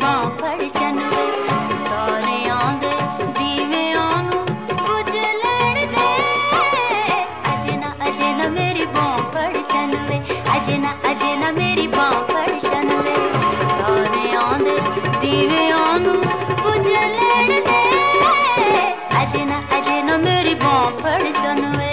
बांह फड़ चनवे तारियां दे दीवियां नू बुझ लैण दे अजे ना मेरी बांह फड़ चनवे अजे ना मेरी बांह फड़ चनवे तारियां दे दीवियां नू बुझ लैण दे अजे ना मेरी बांह फड़ चनवे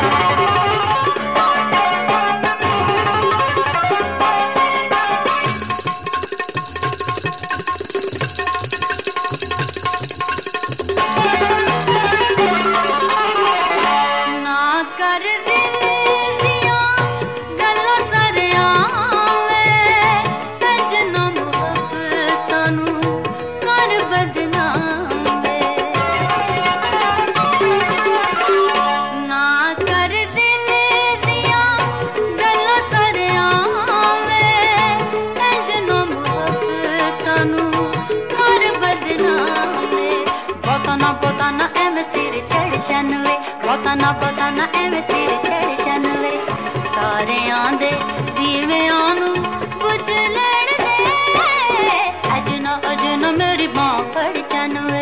बताना एवं सिर चढ़ चनवे बताना एवं सिर चढ़ चनवे तारियां दे दीवियां नू बुझ लैण दे अजे ना मेरी बांह फड़ चनवे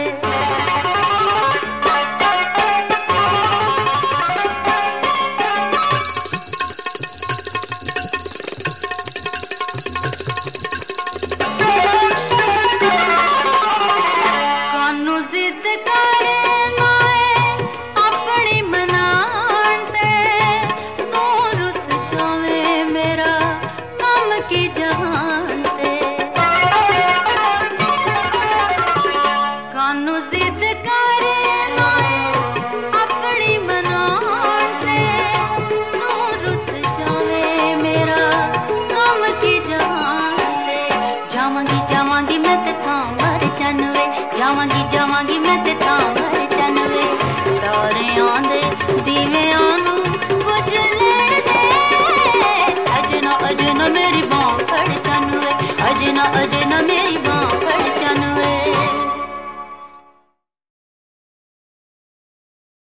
कानू जिद जावांगी मैं ते